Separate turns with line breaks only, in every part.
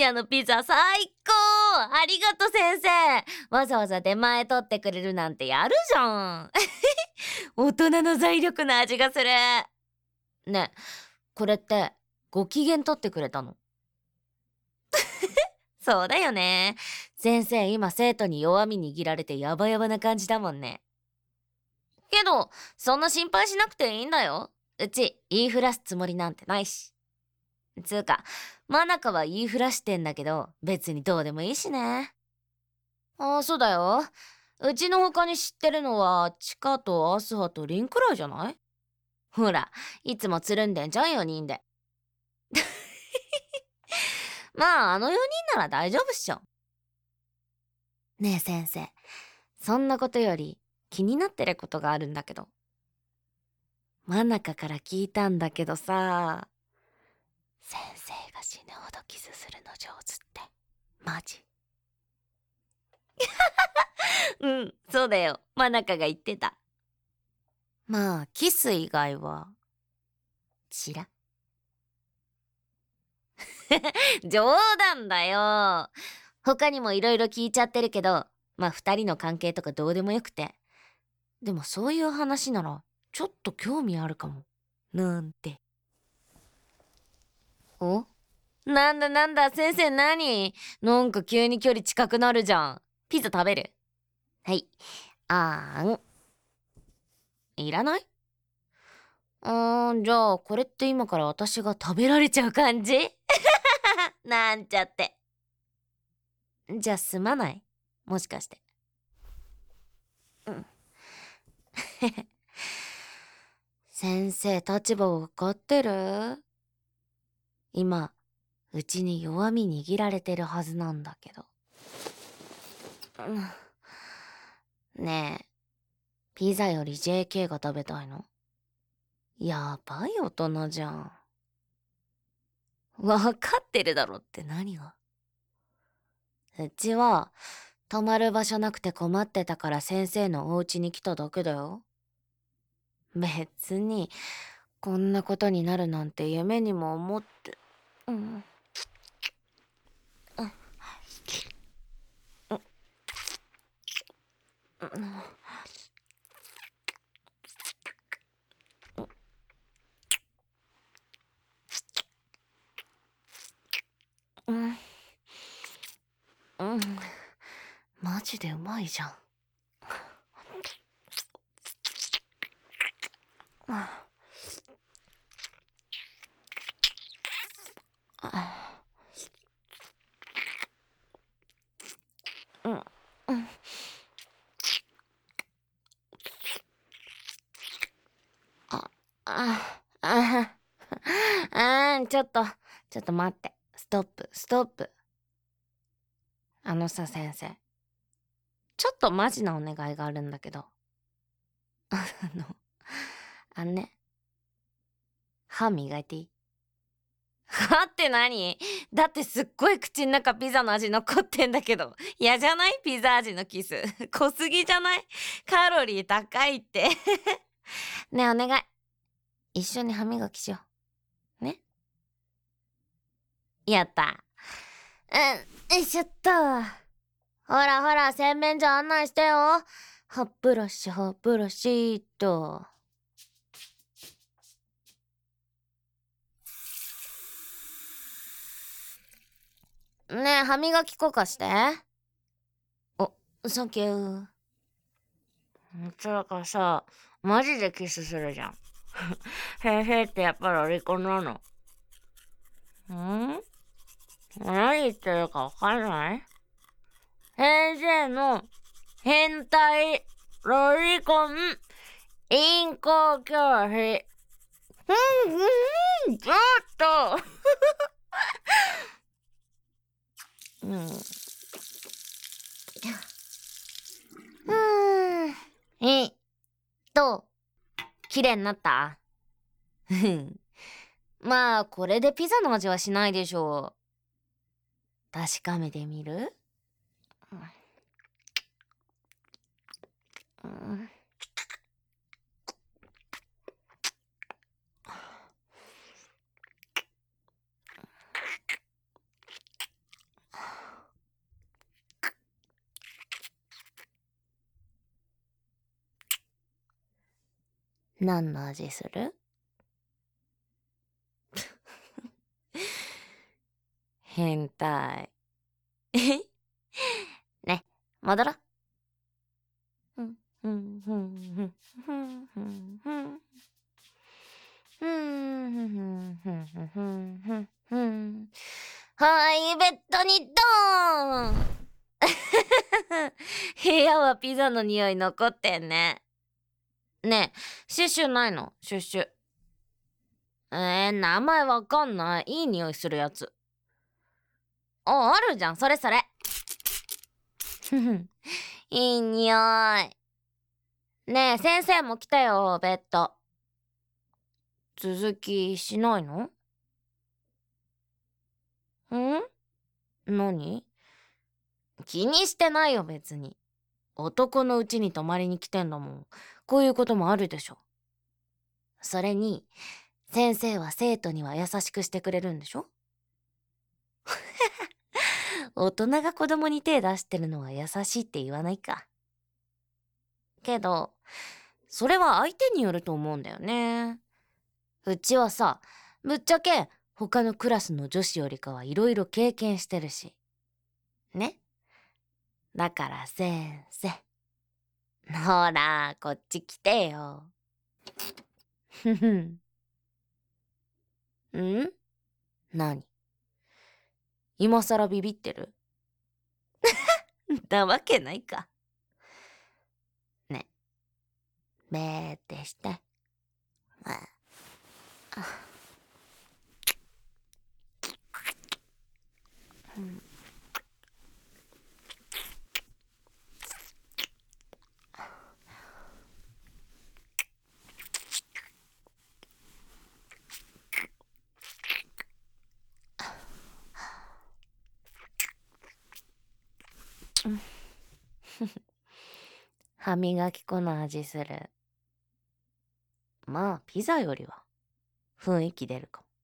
アのピザ最高。ありがとう先生。わざわざ出前取ってくれるなんてやるじゃん。大人の財力の味がする。ねえ、これってご機嫌取ってくれたの？そうだよね。先生今生徒に弱み握られてヤバヤバな感じだもんね。けどそんな心配しなくていいんだよ。うち言いふらすつもりなんてないし。つうかマナカは言いふらしてんだけど別にどうでもいいしね。ああそうだよ。うちの他に知ってるのはチカとアスハとリンくらいじゃない？ほらいつもつるんでんじゃん4人で。まああの4人なら大丈夫っしょ。ねえ先生、そんなことより気になってることがあるんだけど。真中から聞いたんだけどさ、先生が死ぬほどキスするの上手ってマジ？うん、そうだよ。真中が言ってた。まあキス以外はチラ。冗談だよ。他にもいろいろ聞いちゃってるけど、まあ2人の関係とかどうでもよくて。でもそういう話ならちょっと興味あるかも。なんて。お？なんだなんだ先生何？なんか急に距離近くなるじゃん。ピザ食べる？はい。いらない？じゃあこれって今から私が食べられちゃう感じ？なんちゃって。じゃあすまない？もしかして。うん。先生立場分かってる？今うちに弱み握られてるはずなんだけど。ねえ、ピザより JK が食べたいの？やばい大人じゃん。分かってるだろって何が？うちは泊まる場所なくて困ってたから先生のお家に来ただけだよ。別にこんなことになるなんて夢にも思って。うん。うん。マジでうまいじゃん。うん。ちょっと待って。ストップ、ストップ。あのさ、先生。ちょっとマジなお願いがあるんだけど。の、あのね、歯磨いていい？歯って何？だってすっごい口ん中ピザの味残ってんだけど。嫌じゃない？ピザ味のキス。濃すぎじゃない？カロリー高いって。ねえお願い。一緒に歯磨きしよう。ね？やった。よいしょっと。ほらほら、洗面所案内してよ。歯ブラシ、歯ブラシっと。ねえ、歯磨き粉貸して。お、サンキュー。つうかさ、マジでキスするじゃん。へへってやっぱりオリコンなの？何言ってるかわかんない？先生の変態ロリコンインコ教師。ちょっと。うん。えっ綺麗になった？まあこれでピザの味はしないでしょう。確かめてみる？うん。 何の味する？変態。ね、戻ろう。ふんふんふんふんふんふんふん。ふんふんふんふんふんふんふんふん。はい、ベッドにドーン。部屋はピザの匂い残ってんね。ねえ、シュッシュないの？シュッシュ。名前わかんない。いい匂いするやつ。あるじゃん、それそれ。ふふ、いい匂い。ねえ、先生も来たよ、ベッド。続きしないの？何？気にしてないよ、別に。男のうちに泊まりに来てんだもん。こういうこともあるでしょ。それに、先生は生徒には優しくしてくれるんでしょ？大人が子供に手出してるのは優しいって言わないか。けど、それは相手によると思うんだよね。うちはさ、ぶっちゃけ他のクラスの女子よりかはいろいろ経験してるし。ね。だから先生。ほら、こっち来てよ。ふふん。何？今さらビビってる？だわけないか。ね。べーってして。歯磨き粉の味する。まあ、ピザよりは雰囲気出るかも。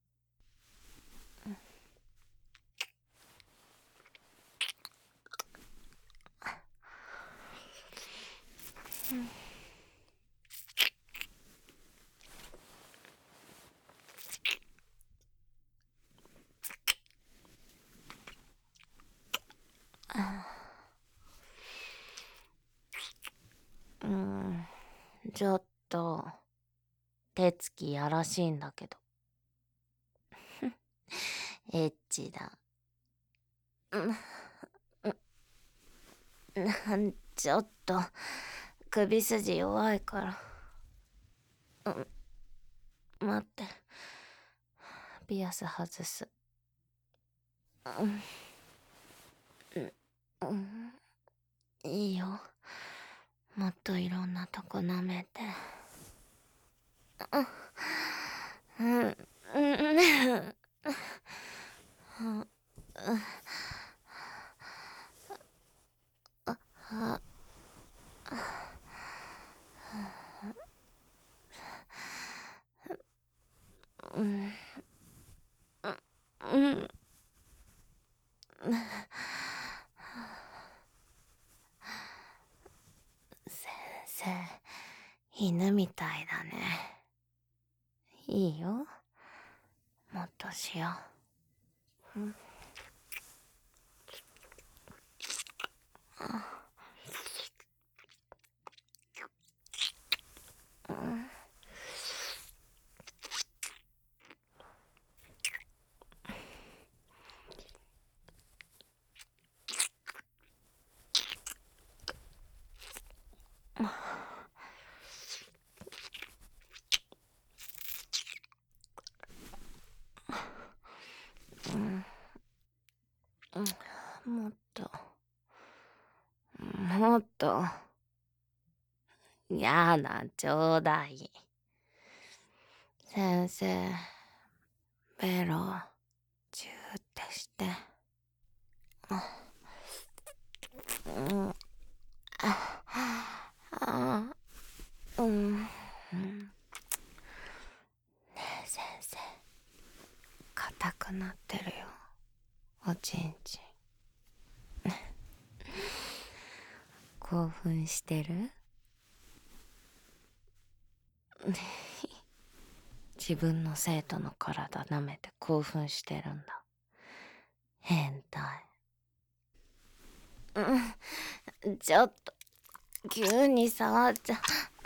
ちょっと、手つきやらしいんだけど。エッチだ。ちょっと、首筋弱いから。待って。ピアス外す。いいよ。もっといろんなとこ舐めて。先生、犬みたいだね。いいよ。もっとしよう。もっと、もっと。やだ、ちょうだい。先生、ベロ、チューってして。ねえ先生、硬くなってるよ、おちんちん。興奮してる？ 自分の生徒の体舐めて興奮してるんだ。変態。ちょっと急に触っちゃ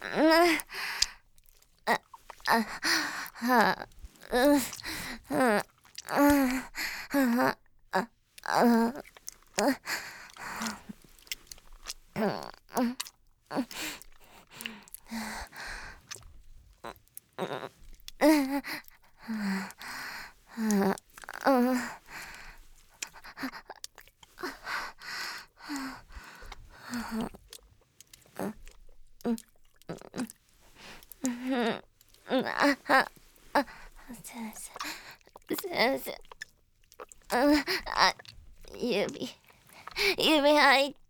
先生、指入って、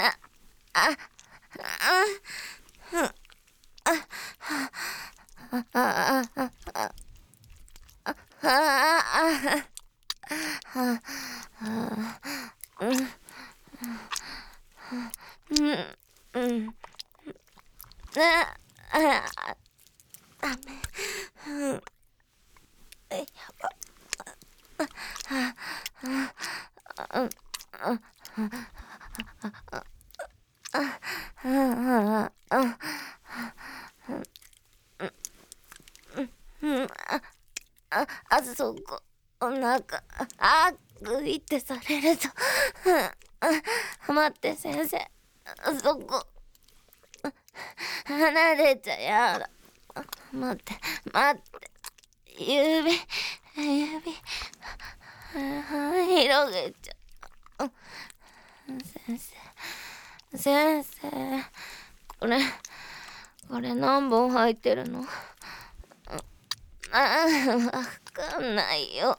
ダメ。やば。そこ、なんか、グイってされると。待って、先生。そこ。離れちゃやだ。待って。指。広げちゃう。先生。これ何本入ってるの？わかんないよ。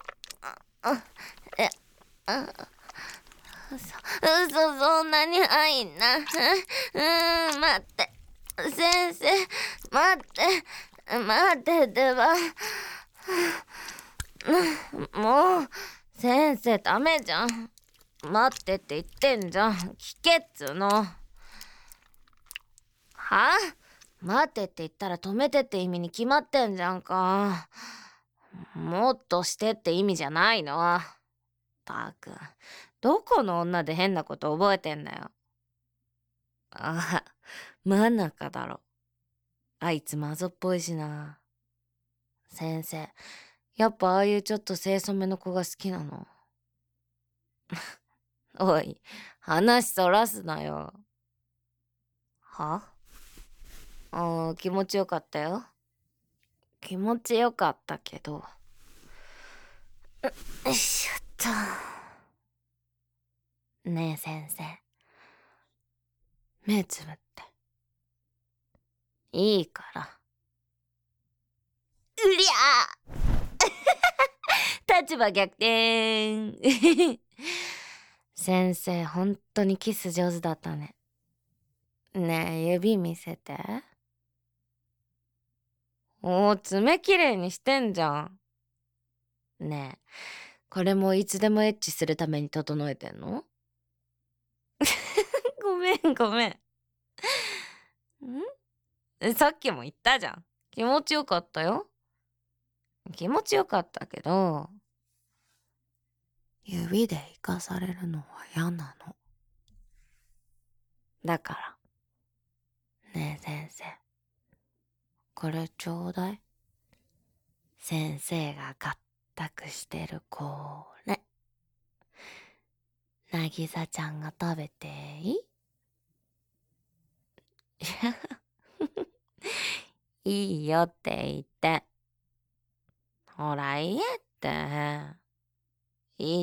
そんなに入んな。待って。先生、待っててば。もう、先生ダメじゃん。待ってって言ってんじゃん。聞けっつうの。は？待ってって言ったら止めてって意味に決まってんじゃんか。もっとしてって意味じゃないの。たくん、どこの女で変なこと覚えてんだよ。真ん中だろ。あいつマゾっぽいしな。先生、やっぱああいうちょっと清楚めの子が好きなの？おい、話そらすなよ。は？気持ちよかったよ。気持ちよかったけど。よいしょっと。ねえ先生。目つぶって。いいから。うりゃ立場逆転。先生、ほんとにキス上手だったね。ねえ、指見せて。爪きれいにしてんじゃん。ねえ、これもいつでもエッチするために整えてんの？ごめん。さっきも言ったじゃん。気持ちよかったよ。気持ちよかったけど、指で生かされるのは嫌なの。だから。ねえ先生。これちょうだい。先生が合卓してるこれ。なぎさちゃんが食べていい？いいよって言って。ほら言えって。言って。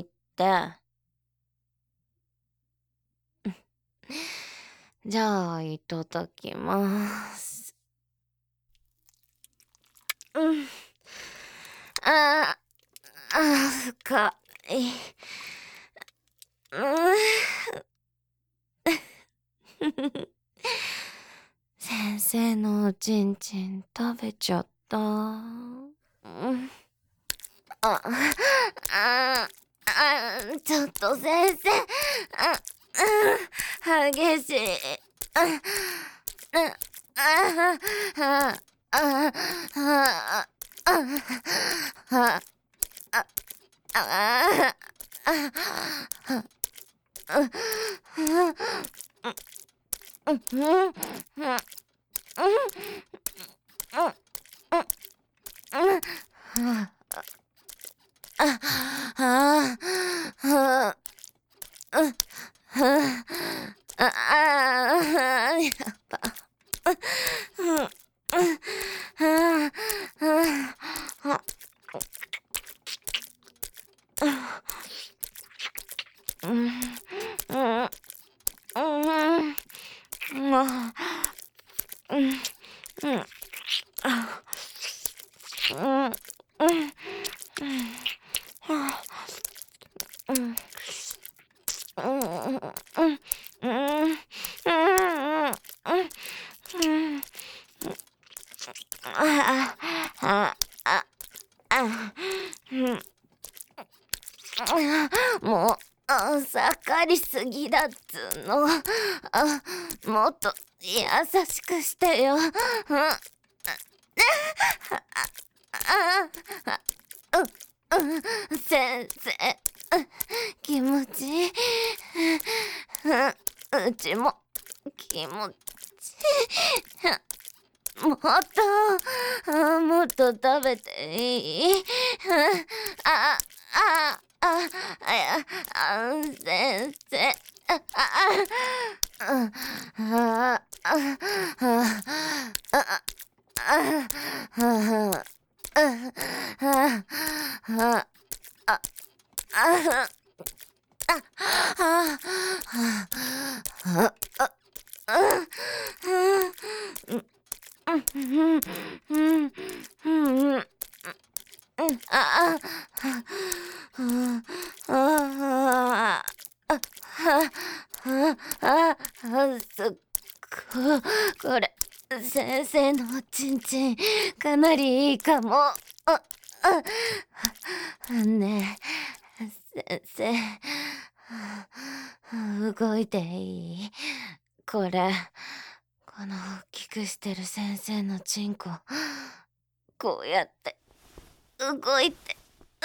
じゃあいただきます。深い。先生のおちんちん食べちゃった。ちょっと先生。激しい。 あああああやば。もう、盛りすぎだっつーの。もっと優しくしてよ。先生、気持ちいい。うちも気持ちいい。もっと食べていい？先生。これ先生のおちんちんかなりいいかも。ねえ先生、動いていい？この大きくしてる先生のチンコ、こうやって動いて、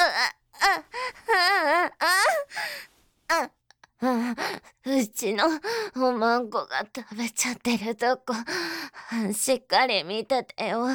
うちのおまんこが食べちゃってるとこ、しっかり見ててよ。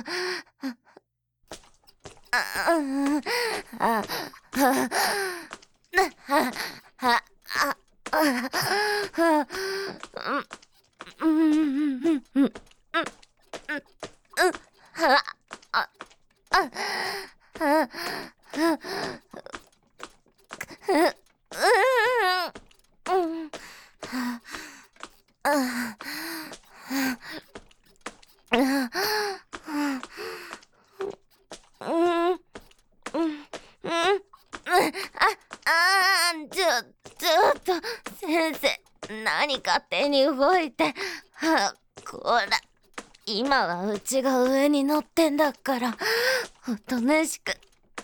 ちょっと先生、何勝手に動いて。こら、今はうちが上に乗ってんだから、おとなしく。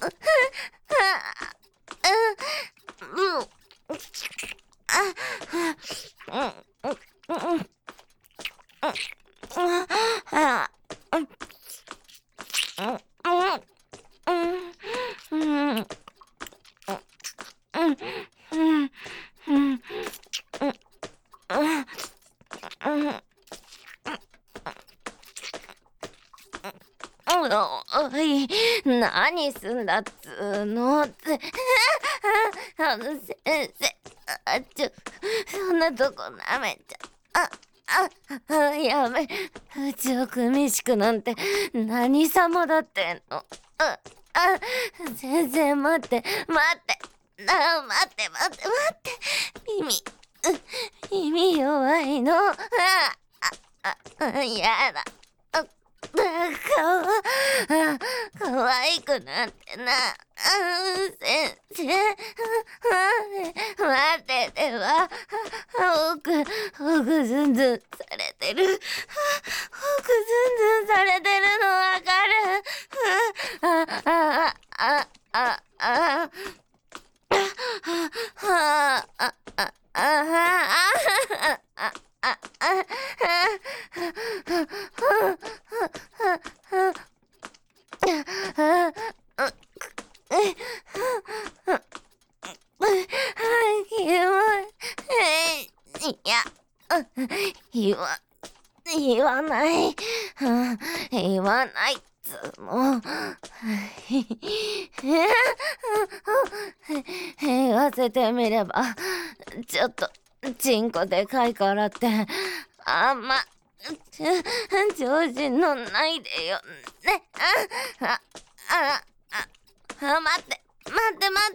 おい、何すんだっつーのって。先生、そんなとこ舐めちゃ。やめ、うちをくみしくなんて何様だってんの。先生、待って。待って。耳弱いの。やだ。かわいくなってな。先生、待ってては。奥ずんずんされてる。のわかる。 言わ、言わない。言わないっつうの。言わせてみれば、ちょっと、チンコでかいからって、あんま、調子乗んないでよ。ね。待って、待って、待って。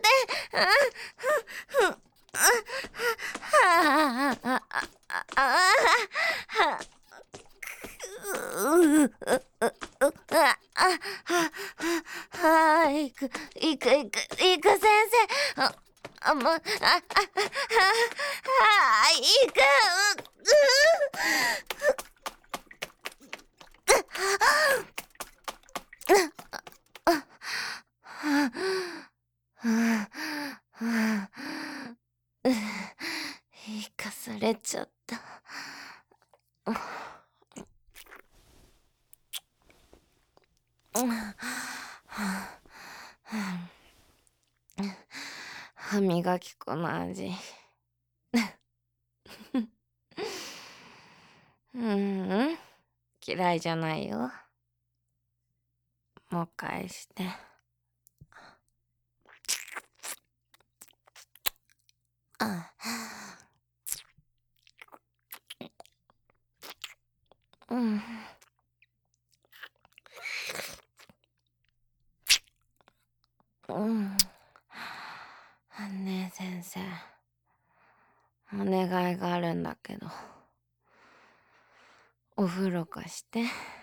行く、行く、行く、行く、先生。もう、行く。行かされちゃった。歯磨き粉の味。嫌いじゃないよ。もう返して。ねえ先生、お願いがあるんだけど、お風呂貸して。